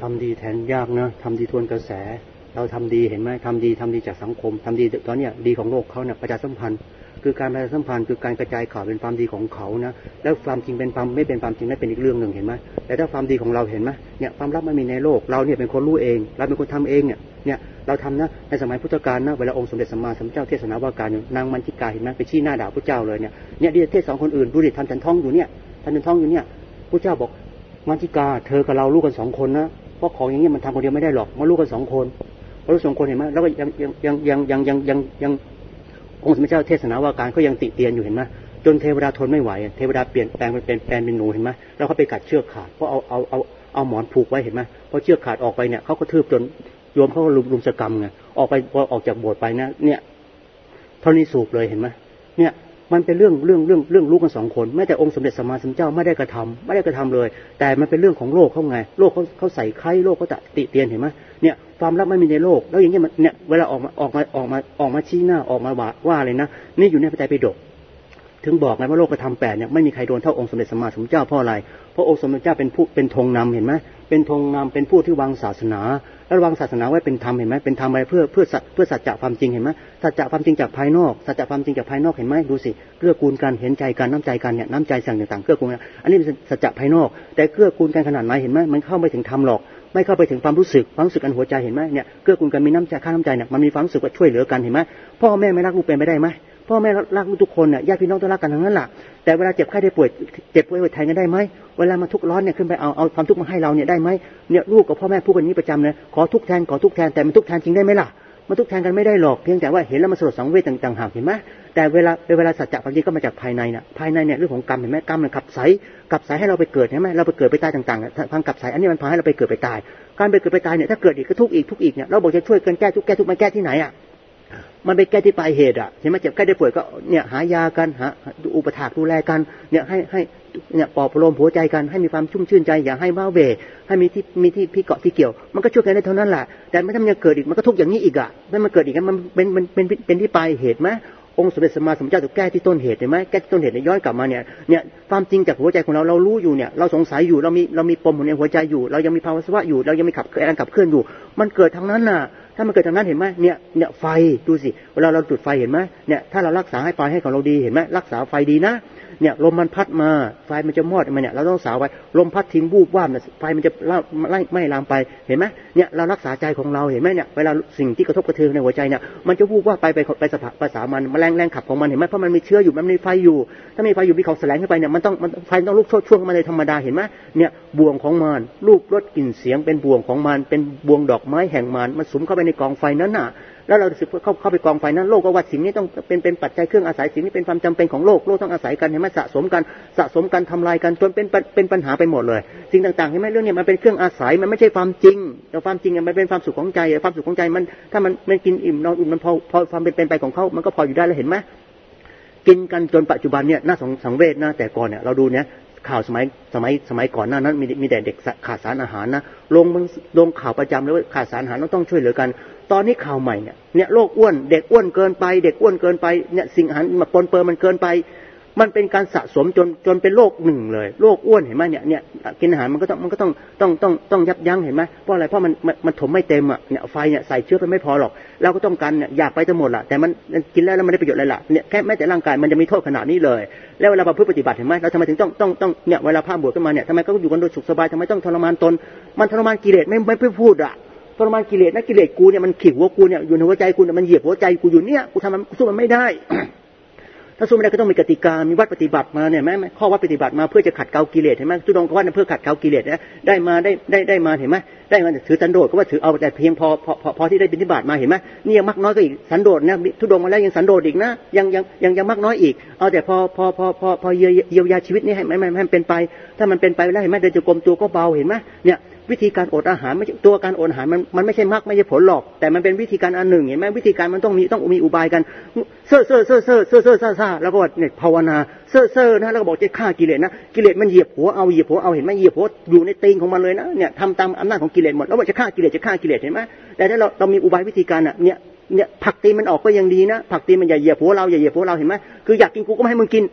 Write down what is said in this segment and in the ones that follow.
ทำดีแทนยากนะทำดีทวนกระแสเราทำดีเห็นไหมทำดีจากสังคมทำดีตอนนี้ดีของโลกเขาเนี่ยประชาสัมพันธ์คือการประชาสัมพันธ์คือการกระจายข่าวเป็นความดีของเขานะแล้วความจริงเป็นความไม่เป็นความจริงนั่นเป็นอีกเรื่องหนึ่งเห็นไหมแต่ถ้าความดีของเราเห็นไหมเนี่ยความลับไม่มีในโลกเราเนี่ยเป็นคนรู้เองเราเป็นคนทำเองเนี่ยเราทำนะในสมัยพุทธกาลนะเวลาองค์สมเด็จสัมมาสัมพุทธเจ้าเทศนาวาการนางมัญญิกาเห็นไหมไปชี้หน้าด่าพระเจ้าเลยเนี่ยดีเทศสองคนอื่นดูดิท่านจันท้องอยู่เนี่ยท่านจันท้องอยู่เนี่ยพระเจ้าบอกมัญญิกาเธอกับเราลูกกัน2 คนนะเพราะของอย่างนี้มันทำคนเดียวไม่ได้หรอกมาลูกกัน2 คนพระลูก2 คนเห็นไหมแล้วก็ยังองค์สมเด็จเจ้าเทศนาวาการก็ยังติเตียนอยู่เห็นไหมจนเทวดาทนไม่ไหวเทวดาเปลี่ยนแปลงเป็นหนูเห็นไหมแล้วเขาไปกัดเชือกขาดเพราะเอาหมอนผูกไว้เห็นไหมพอเชือกขาดออกไปเนี่ยเขาก็ทืบจนโยมเขาก็ลุมสกรรมไงออกไปพอออกจากโบสถ์ไปนะเนี่ยเท่านี้สูบเลยเห็นไหมเนี่ยมันเป็นเรื่องลูกกัน2 คนแม้แต่องค์สมเด็จสัมมาสัมพุทธเจ้าไม่ได้กระทำเลยแต่มันเป็นเรื่องของโลกเขาไงโลกเขาใส่ไข่โลกเขาติเตียนเห็นไหมเนี่ยความลับไม่มีในโลกแล้วอย่างเงี้ยมันเนี่ยเวลาออกมาชี้หน้าออกมาว่าเลยนะนี่อยู่ในพระไตรปิฎกถึงบอกไงว่าโลกธรรม8เนี่ยไม่มีใครโดนเท่าองค์สมเด็จสัมมาสัมพุทธเจ้าเพราะอะไรเพราะองค์สมเด็จเจ้าเป็นธงนำเห็นไหมเป็นธงนำเป็นผู้ที่วางศาสนาแล้ววางศาสนาไว้เป็นธรรมเห็นไหมเป็นธรรมอะไรเพื่อสัจจะความจริงเห็นไหมสัจจะความจริงจากภายนอกสัจจะความจริงจากภายนอกเห็นไหมดูสิเกื้อกูลกันเห็นใจกันน้ำใจกันเนี่ยน้ำใจสั่งต่างๆเกื้อกูลกันอันนี้เป็นสัจจะภายนอกแต่เกื้อกูลกันขนาดไหนเห็นไหมมันเข้าไม่ถึงธรรมหรอกไม่เข้าไปถึงความรู้สึกอันหัวใจเห็นไหมเนี่ยเกื้อกูลกันมีน้ำใจค่าน้ำใจเนี่ยมันมีความรู้สึกว่าช่วยเหลือกันเห็นไหมพ่อแม่ไม่รักลูกเป็นไปได้ไหมพ่อแม่รักลูกทุกคนเนี่ยญาติพี่น้องต้องรักกันทั้งนั้นแหละแต่เวลาเจ็บไข้ได้ป่วยเจ็บป่วยแทนกันได้ไหมเวลามาทุกข์ร้อนเนี่ยขึ้นไปเอาความทุกข์มาให้เราเนี่ยได้ไหมเนี่ยลูกกับพ่อแม่พูดกันนี้ประจำเลยขอทุกข์แทนแต่มันทุกข์แทนจริงได้ไหมล่ะมันทุกข์แทนกันไม่ได้หรอกเพียงแต่ว่าเห็นแล้วมันสลดสังเวชต่างๆหากเห็นไหมแต่เวลาสัจจะความจริงก็มาจากภายในเนี่ยเรื่องของกรรมเห็นไหมกรรมมันขับสายให้เราไปเกิดเห็นไหมเราไปเกิดไปตายต่างๆทางขับสายอันนี้มันพาให้เราไปเกิดไปตายการไปเกิดไปตายเนี่ยถ้าเกิดอีกก็ทุกข์อีกเนี่ยเราบอกจะช่วยกันแก้ทุกข์มันแก้ที่ไหนอ่ะมันไปแก้ที่ปลายเหตุอ่ะเห็นไหมเจ็บไข้ได้ป่วยก็เนี่ยหายากันหาอุปถากดูแลกันเนี่ยให้เนี่ยปลอบประโลมหัวใจกันให้มีความชุ่มชื่นใจอย่าให้ว้าเหวให้มีที่พี่เกาะที่เกี่ยวมันก็ช่วยกันได้เท่านั้นแหละแต่ไม่ทำยังเกิดอีกมันก็ทุกข์อย่างนี้อีกอ่ะไม่มันเกิดอีกมันเป็นที่ปลายเหตุไหมองค์สมเด็จสัมมาสัมพุทธเจ้าถูกแก้ที่ต้นเหตุเห็นไหมแก้ที่ต้นเหตุเนี่ยย้อนกลับมาเนี่ยความจริงจากหัวใจของเรารู้อยู่เนี่ยเราสงสัยอยู่เรามีปมในหัวใจอยู่เรายังมีภาวะสวะอยู่เรายังมีขับเคลื่อนอยู่มันเกิดทางนั้นน่ะถ้ามันเกิดทางนั้นเห็นไหมเนี่ยไฟดูสิเวลาเราจุดไฟเห็นไหมเนี่ยถ้าเรารักษาให้ไฟให้ของเราดีเห็นไหมรักษาไฟดีนะเนี่ยลมมันพัดมาไฟมันจะมอดมาเนี่ยเราต้องรักษาไว้ลมพัดทิ้งบูบว่าไฟมันจะไม่ลามไปเห็นไหมเนี่ยเรารักษาใจของเราเห็นไหมเนี่ยเวลาสิ่งที่กระทบกระเทือนในหัวใจเนี่ยมันจะบูบว่าไปภาษามันแรงขับของมันเห็นไหมเพราะมันมีเชื้ออยู่มันมีไฟอยู่ถ้ามีไฟอยู่มีของแสลงขึ้นไปเนี่ยมันไฟต้องลุกช่วงมาเลยธรรมดาเห็นไหมเนี่ยบ่วงของมันรูปรสกลิ่นเสียงเป็นบ่วงของมันเป็นบ่วงดอกไม้แห่งมันสุมเข้าไปในกองไฟนั้นน่ะแล้วเราสึกเข้าไปกองไฟนั้นโลกก็ว่าสิ่งนี้ต้องเป็นปัจจัยเครื่องอาศัยสิ่งนี้เป็นความจำเป็นของโลกต้องอาศัยกันเห็นไหมสะสมกันทำลายกันจนเป็นปัญหาไปหมดเลยสิ่งต่างๆเห็นไหมเรื่องนี้มันเป็นเครื่องอาศัยมันไม่ใช่ความจริงแต่ความจริงมันเป็นความสุขของใจความสุขของใจมันถ้ามันกินอิ่มนอนอุ่นมันพอความเป็นไปของเขามันก็พออยู่ได้แล้วเห็นไหมกินกันจนปัจจุบันเนี่ยน่าสังเวชนะแต่ก่อนเนี่ยเราดูเนี่ยข่าวสมัยก่อนหน้านั้นมีแต่เด็กขาดสารอาหารนะลงข่าวประจำเลยว่าขาดสารอาหารต้องช่วยเหลือกันตอนนี้ข่าวใหม่เนี่ยโรคอ้วนเด็กอ้วนเกินไปเนี่ยสิ่งอาหารมาปนเปื้อนมันเกินไปมันเป็นการสะสมจนเป็นโรคหนึ่งเลยโรคอ้วนเห็นไหมเนี่ยกินอาหารมันก็ต้องยับยั้งเห็นไหมเพราะอะไรเพราะมันถมไม่เต็มอ่ะเนี่ยไฟเนี่ยใส่เชื้อไปไม่พอหรอกเราก็ต้องการเนี่ยอยากไปทั้งหมดล่ะแต่มันกินแล้วมันได้ประโยชน์อะไรล่ะเนี่ยแค่แม้แต่ร่างกายมันจะมีโทษขนาดนี้เลยแล้วเวลาประพฤติปฏิบัติเห็นไหมเราทำไมถึงต้องเนี่ยเวลาพระบวชขึ้นมาเนี่ยทำไมก็อยู่กันโดยสุขสบายทำไมต้องทรมานตนมันทรมานกิเลสไม่พูดอ่ะทรมานกิเลสนะกิเลสกูเนี่ยมันขีดหัวกูเนี่ยอยู่ในหัวใจกูเนี่ยมันเหยียบหัวใจกูอยู่เนี่ยกูทำมันสู้มันไม่ได้ ถ้าสู้ไม่ได้ก็ต้องมีกติกามีวัดปฏิบัติมาเนี่ยไหมข้อวัดปฏิบัติมาเพื่อจะขัดเกลากิเลสเห็นไหมทุดงก็ว่าเพื่อขัดเกลากิเลสนะได้มาเห็นไหมได้มาถือสันโดษก็ว่าถือเอาแต่เพียงพอที่ได้ปฏิบัติมาเห็นไหมนี่ยังมากน้อยก็อีกสันโดษนะทุดงมาแล้วยังสันโดษอีกนะยังมากน้อยอีกเอาแต่พอเยียวยาชีวิตนี่ให้มันเป็นไปถ้ามันเป็นไปแล้วเห็นไหมเดินจงกรมตัวก็เบาเห็นไหมเนี่ยวิธีการอดอาหารไม่ตัวการอดอาหารมันไม่ใช่มรรคไม่ใช่ผลหรอกแต่มันเป็นวิธีการอันหนึ่งเห็นไหมวิธีการมันต้องมีอุบายกันเซ่อแล้วก็เนี่ยภาวนาเซ่อนะแล้วก็บอกจะฆ่ากิเลสนะกิเลสมันเหยียบหัวเอาเห็นไหมเหยียบหัวอยู่ในตีนของมันเลยนะเนี่ยทำตามอำนาจของกิเลสหมดแล้วว่าจะฆ่ากิเลสเห็นไหมแต่ถ้าเรามีอุบายวิธีการเนี่ยผักตีมันออกก็ยังดีนะผักตีมันอย่าเหยียบหัวเราเห็นไหมคืออยากกินกูก็ไม่ให้มึงกิน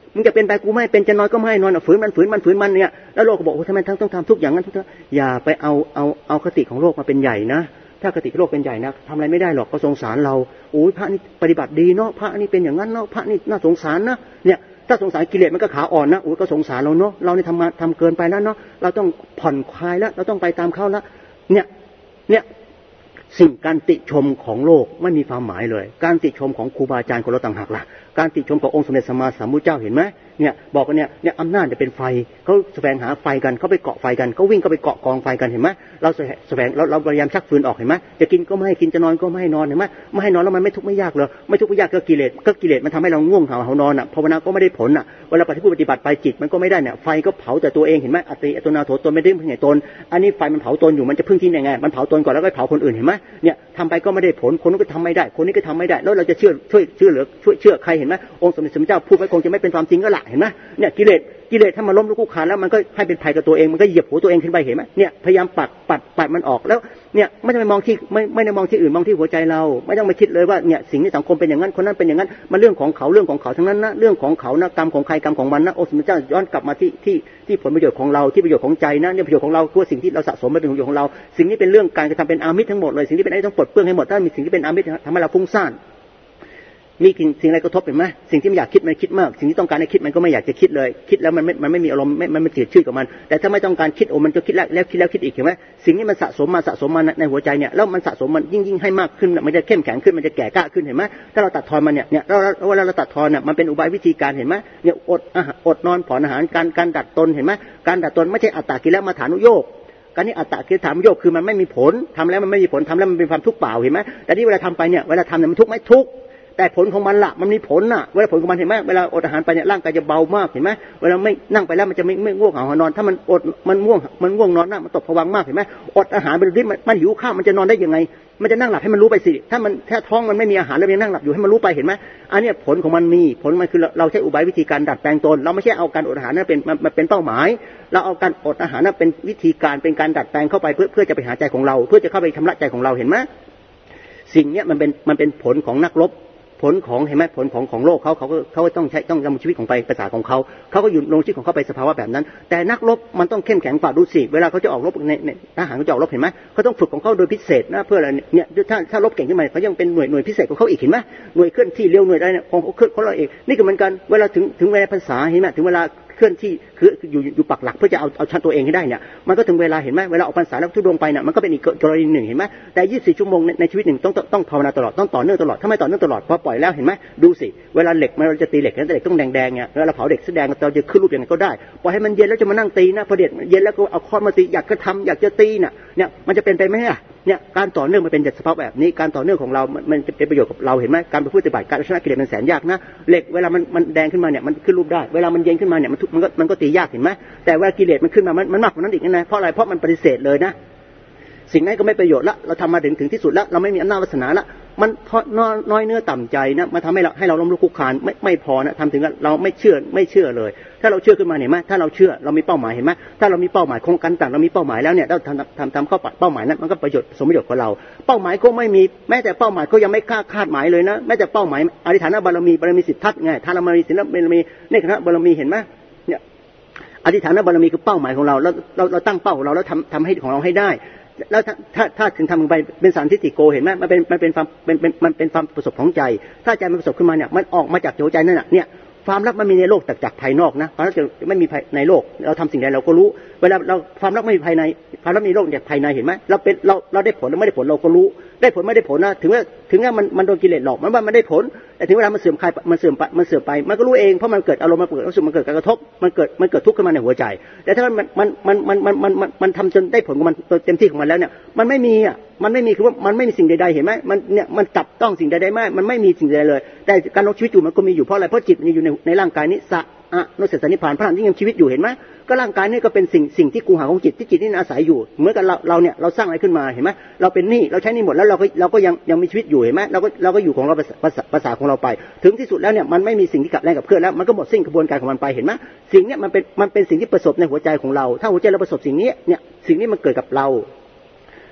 มึงจะเป็นไปกูไม่เป็นจะนอนก็ไม่นอนฝืนมันเนี่ยแล้วโลกก็บอกโอ้ทำไมต้องทำทุกอย่างนั้นทุกอย่าไปเอาคติของโลกมาเป็นใหญ่นะถ้าคติของโลกเป็นใหญ่นะทำอะไรไม่ได้หรอกก็สงสารเราโอ้ยพระนี่ปฏิบัติดีเนาะพระนี่เป็นอย่างนั้นเนาะพระนี่น่าสงสารนะเนี่ยถ้าสงสารกิเลสมันก็ขาอ่อนนะโอ้ยก็สงสารเราเนาะเรานี่ทำเกินไปแล้วเนาะเราต้องผ่อนคลายแล้วเราต้องไปตามเขาแล้วเนี่ยสิ่งการติชมของโลกไม่มีความหมายเลยการติชมของครูบาอาจารย์คนเราต่างหากล่ะการติชมขององค์สมเด็จสัมมาสัมพุทธเจ้าเห็นไหมเนี่ยบอกกันเนี่ยอำนาจจะเป็นไฟเขาแสวงหาไฟกันเขาไปเกาะไฟกันเขาวิ่งเข้าไปเกาะกองไฟกันเห็นไหมเราแสวงเราพยายามชักฟืนออกเห็นไหมจะกินก็ไม่ให้กินจะนอนก็ไม่ให้นอนเห็นไหมไม่ให้นอนแล้วมันไม่ทุกข์ไม่ยากเลยไม่ทุกข์ไม่ยากก็กิเลสมันทำให้เราง่วงเหานอนอ่ะภาวนาก็ไม่ได้ผลอ่ะเวลาปฏิบัติไปจิตมันก็ไม่ได้เนี่ยไฟก็เผาแต่ตัวเองเห็นไหมอัตโตนาโถตนไม่ได้พึ่งไหนตนอันนี้ไฟมันเผาตนอยู่มันจะพึ่งที่ไหนไงมันเผาตนก่อนแล้วก็เผาคนอื่นเห็นไหมเนี่ยทำไปก็ไม่ได้ผลคนนู้นก็ทำไม่ได้คนนี้ก็ทำไม่ได้แล้วเราจะเชื่อใครเห็นไหมองค์สมเด็จพระเจ้าพูดไว้คงจะไม่เป็นความจริงก็ละเห็นไหมเนี่ยกิเลสถ้ามาล้มลุกคุกคานแล้วมันก็ให้เป็นภัยกับตัวเองมันก็เหยียบหัวตัวเองขึ้นไปเห็นไหมเนี่ยพยายามปัดมันออกแล้วเนี่ยไม่ได้มองที่ไม่ได้มองที่อื่นมองที่หัวใจเราไม่ต้องมาคิดเลยว่าเนี่ยสิ่งที่สังคมเป็นอย่างนั้นคนนั้นเป็นอย่างนั้นมันเรื่องของเขาทั้งนั้นนะเรื่องของเขานะกรรมของใครกรรมของมันนะองค์สมเด็จพระเจ้าย้อนกลับมาที่ผลประโยชน์ของเราที่ประโยชน์ของใจนะเนี่ยประโยชน์ของเราคือสิ่งที่เราสะสมมาเป็นประโยชน์ของเราสิ่งนี้เป็นเรื่องการกระทำเป็นอามิตรทั้งหมดเลยสิ่งที่เป็นอะไรต้องปลดเปลื้องให้หมดถ้ามีสิ่งที่เป็นอามิตรทำให้เราฟุ้งซ่านมีสิ่งอะไรกระทบเห็นไหมสิ่งที่ไม่อยากคิดมันคิดมากสิ่งที่ต้องการให้คิดมันก็ไม่อยากจะคิดเลยคิดแล้วมันไม่มีอารมณ์มันเสียชื่อกับมันแต่ถ้าไม่ต้องการคิดมันจะคิดแล้วคิดอีกเห็นไหมสิ่งนี้มันสะสมมาในหัวใจเนี่ยแล้วมันสะสมมันยิ่งให้มากขึ้นมันจะเข้มแข็งขึ้นมันจะแก่กล้าขึ้นเห็นไหมถ้าเราตัดทอนมันเนี่ยเราตัดทอนเนี่ยมันเป็นอุบายวิธีการเห็นไหมเนี่ยอดนอนผ่อนอาหารการดัดตนเห็นไหมการดัดตนไม่ใช่อัตตากิเลสมาฐานุโยคการนี้อัตตะคือถามโยกคือมันไม่มีผลทำแล้วมันไม่มีผลทำแล้วมันเป็นความทุกข์เปล่าเห็นไหมแต่ที่เวลาทำไปเนี่ยเวลาทำเนี่ยมันทุกข์ไหมทุกข์แต่ผลของมันละมันมีผลน่ะเวลาผลของมันเห็นไหมเวลาอดอาหารไปเนี่ยร่างกายจะเบามากเห็นไหมเวลาไม่นั่งไปแล้วมันจะไม่ง่วงเหานอนถ้ามันอดมันง่วงนอนหน้ามันตกผวังมากเห็นไหมอดอาหารไปดิ้นมันหิวข้าวมันจะนอนได้ยังไงมันจะนั่งหลับให้มันรู้ไปสิถ้าท้องมันไม่มีอาหารแล้วยังนั่งหลับอยู่ให้มันรู้ไปเห็นไหมอันนี้ผลของมันมีผลมันคือเราใช้อุบายวิธีการดัดแปลงตนเราไม่ใช่เอาการอดอาหารนั้นเป็นเป้าหมายเราเอาการอดอาหารนั้นเป็นวิธีการเป็นการดัดแปลงเข้าไปเพื่อจะไปหาใจของเราเพื่อจะเข้าไปชำระใจของเราเห็นไหมสิ่งนี้มันเป็นผลของนักรบผลของเห็นไหมผลของโลกเขาต้องดำชีวิตของไปภาษาของเขาก็อยู่ลงชีวิตของเขาไปสภาวะแบบนั้นแต่นักรบมันต้องเข้มแข็งกว่าดูสิเวลาเขาจะออกรบในทหารเขาจะออกรบเห็นไหมเขาต้องฝึกของเขาโดยพิเศษนะเพื่ออะไรเนี่ยถ้ารบเก่งขึ้นมาเขายังเป็นหน่วยพิเศษของเขาอีกเห็นไหมหน่วยเคลื่อนที่เร็วหน่วยอะไรเนี่ยของเขาเราเองนี่ก็เหมือนกันเวลาถึงเวลาภาษาเห็นไหมถึงเวลาเคลื่อนที่คืออยู่ปักหลักเพื่อจะเอาชันตัวเองให้ได้เนี่ยมันก็ถึงเวลาเห็นไหมเวลาออกพรรษาแล้วทุดงไปเนี่ยมันก็เป็นอีกกรณีหนึ่งเห็นไหมแต่24 ชั่วโมงในชีวิตหนึ่งต้องภาวนาตลอดต้องต่อเนื่องตลอดถ้าไม่ต่อเนื่องตลอดพอปล่อยแล้วเห็นไหมดูสิเวลาเหล็กเราจะตีเหล็กแต่เหล็กต้องแดงเนี่ยเวลาเราเผาเหล็กแสดงเราจะขึ้นรูปยังไงก็ได้ปล่อยให้มันเย็นแล้วจะมานั่งตีนะพอเย็นแล้วก็เอาค้อนมาตีอยากจะตีเนี่ยมันจะเป็นไปไหมเนี่ยการต่อเนื่องมันเป็นสภาพแบบนี้การต่อเนื่องของเรามันจะเป็นประโยชน์กับเราเห็นไหมการปฏิบัติการชนะกิเลสมันแสนยากนะเหล็กเวลามันแดงขึ้นมาเนี่ยมันขึ้นรูปได้เวลามันเย็นขึ้นมาเนี่ยมันก็ตียากเห็นไหมแต่เวลากิเลสมันขึ้นมามันมากกว่านั้นอีกนะเพราะอะไรเพราะมันปฏิเสธเลยนะสิ่งนั้นก็ไม่ประโยชน์ละเราทำมาถึงที่สุดแล้วเราไม่มีอำนาจวาสนาละมันน้อยเนื้อต่ำใจนะมาทำให้เราล้มลุกคลุกคลานไม่พอนะทำถึงเราไม่เชื่อเลยถ้าเราเชื่อขึ้นมาเห็นไหมถ้าเราเชื่อเรามีเป้าหมายเห็นไหมถ้าเรามีเป้าหมายโครงการต่างเรามีเป้าหมายแล้วเนี่ยเราทำเข้าเป้าหมายนั้นมันก็ประโยชน์สมประโยชน์ของเราเป้าหมายก็ไม่มีแม้แต่เป้าหมายก็ยังไม่คาดหมายเลยนะแม้แต่เป้าหมายอธิษฐานบารมีสิทธัตถ์ไงทานบารมีศีลบารมีเนกขณะบารมีเห็นไหมเนี่ยอธิษฐานบารมีคือเป้าหมายของเราแล้วเราตั้งเป้าของเราแล้วทำให้ของเราให้ได้แล้วถ้าถึงทำไปเป็นสันทิฏฐิโกเห็นไหมมันเป็นความประสบของใจถ้าใจมันประสบขึ้นมาเนี่ยมันออกมาจากหัวใจนั่นน่ะเนี่ยความรักมันมีในโลกแต่จากภายนอกนะความรักจะไม่มีในโลกเราทำสิ่งใดเราก็รู้เวลาเราความรักไม่มีภายในความรักมีโลกจากภายในเห็นไหมเราได้ผลหรือไม่ได้ผลเราก็รู้ได้ผลไม่ได้ผลนะถึงว่ามันโดนกิเลสหลอกมันว่ามันได้ผลแต่ถึงเวลามันเสื่อมไปมันก็รู้เองเพราะมันเกิดอารมณ์มันเกิดรู้สึกมันเกิดการกระทบมันเกิดทุกข์ขึ้นมาในหัวใจแต่ถ้ามันทำจนได้ผลของมันเต็มที่ของมันแล้วเนี่ยมันไม่มีคือว่ามันไม่มีสิ่งใดๆเห็นไหมมันจับต้องสิ่งใดๆไม่มันไม่มีสิ่งใดเลยแต่การดำรงชีวิตอยู่มันก็มีอยู่เพราะอะไรเพราะจิตมันอยู่ในร่างกายนี้นุสสนิพพานพระธรรมที่ยังชีวิตอยู่เห็นไหมก็ร่างกายนี่ก็เป็นสิ่งที่กูหาของจิตที่จิตนี่อาศัยอยู่เหมือนกับเราเนี่ยเราสร้างอะไรขึ้นมาเห็นไหมเราเป็นหนี้เราใช้หนี้หมดแล้วเราก็ยังมีชีวิตอยู่เห็นไหมเราก็อยู่ของเราภาษาของเราไปถึงที่สุดแล้วเนี่ยมันไม่มีสิ่งที่กลับแรงกับเพื่อนแล้วมันก็หมดสิ้นกระบวนการของมันไปเห็นไหมสิ่งนี้มันเป็นสิ่งที่ประสบในหัวใจของเราถ้าหัวใจเราประสบสิ่งนี้เนี่ยสิ่งนี้มันเกิดกับเรา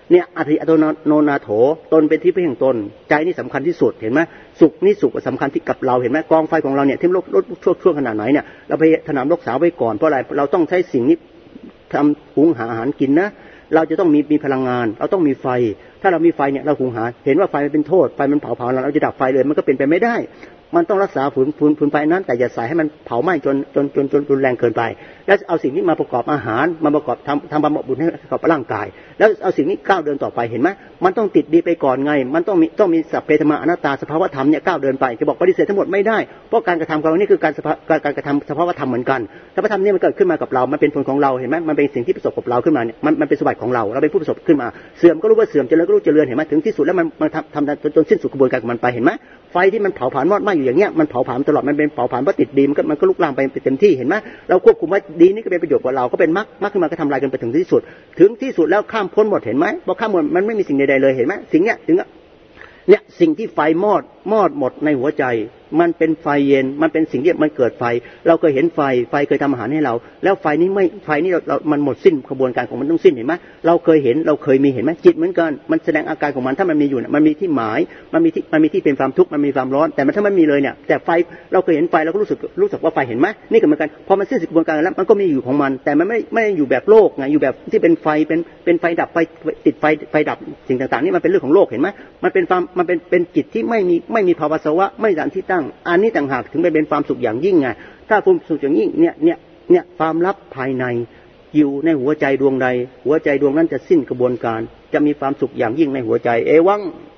เนี่ยอธิอัตโนนาโถตนเป็นที่พึ่งแห่งตนใจนี่สำคัญที่สุดเห็นไหมสุขนี่สุขสำคัญที่กับเราเห็นไหมกองไฟของเราเนี่ยที่ลดช่วงขนาดไหนเนี่ยเราไปถนอมรักษาไว้ก่อนเพราะอะไรเราต้องใช้สิ่งนี้ทำหุงหาอาหารกินนะเราจะต้องมีพลังงานเราต้องมีไฟถ้าเรามีไฟเนี่ยเราหุงหาเห็นว่าไฟมันเป็นโทษไฟมันเผาเราจะดับไฟเลยมันก็เป็นไปไม่ได้มันต้องรักษาฝืนไฟนั้นแต่อย่าใส่ให้มันเผาไหม้จนรุนแรงเกินไปแล้วเอาสิ่งนี้มาประกอบอาหารมาประกอบทำบำบุญให้กับร่างกายแล้วเอาสิ่งนี้ก้าวเดินต่อไปเห็นไหมมันต้องติดดีไปก่อนไงมันต้องมีสัพเพธรรมอนัตตาสภาวธรรมเนี่ยก้าวเดินไปจะบอกปฏิเสธทั้งหมดไม่ได้เพราะการกระทำของเรานี่คือการกระทำสภาวธรรมเหมือนกันสภาวธรรมนี่มันเกิดขึ้นมากับเรามันเป็นผลของเราเห็นไหมมันเป็นสิ่งที่ประสบกับเราขึ้นมาเนี่ยมันเป็นสมบัติของเราเป็นผู้ประสบขึ้นมาเสื่อมก็รู้ว่าเสื่อมเจริญก็รู้เจริญเห็นไหมถึงที่สุดแล้วมันทำจนสิ้นสุดกระบวนการของมันไปเห็นไหมไฟที่มันเผาผลาญมอดไหม้อยู่อย่างเงี้ยมันเผาผลาญตลอดมันเป็นเผาผลาญเพราะติดดีมันก็ลุกลามไปเต็มที่เห็นไหมเราควบคุมว่าดีนี่ก็เป็นประโยชน์กับเราก็เป็นมรรคขึ้นมาก็ทำลายกันไปถึงที่สุดแล้วข้ามพ้นหมดเห็นไหมพอข้ามหมดมันไม่มีสิ่งใดๆเลยเห็นไหมสิ่งเนี้ยถึงเนี่ยสิ่งที่ไฟมอดหมดในหัวใจมันเป็นไฟเย็นมันเป็นสิ่งที่มันเกิดไฟเราเคยเห็นไฟเคยทำอาหารให้เราแล้วไฟนี้เรามันหมดสิ้นกระบวนการของมันต้องสิ้นเห็นไหมเราเคยเห็นเราเคยมีเห็นไหมจิตเหมือนกันมันแสดงอาการของมันถ้ามันมีอยู่มันมีที่หมายมันมีที่เป็นความทุกข์มันมีความร้อนแต่มันถ้ามันมีเลยเนี่ยแต่ไฟเราเคยเห็นไฟเราก็รู้สึกว่าไฟเห็นไหมนี่ก็เหมือนกันพอมันสิ้นสุดกระบวนการแล้วมันก็มีอยู่ของมันแต่มันไม่อยู่แบบโลกไงอยู่แบบที่เป็นไฟเป็นไฟดับไฟติดไฟดับสิ่งต่างๆนี่มันเป็นเรื่องของโลกเห็นไหมมันเป็นจิตที่ไม่มีภาวะสวะไม่ดันที่ตั้งอันนี้ต่างหากถึงไปเป็นความสุขอย่างยิ่งไงถ้าความสุขอย่างยิ่งเนี่ยความลับภายในอยู่ในหัวใจดวงใดหัวใจดวงนั้นจะสิ้นกระบวนการจะมีความสุขอย่างยิ่งในหัวใจเอวัง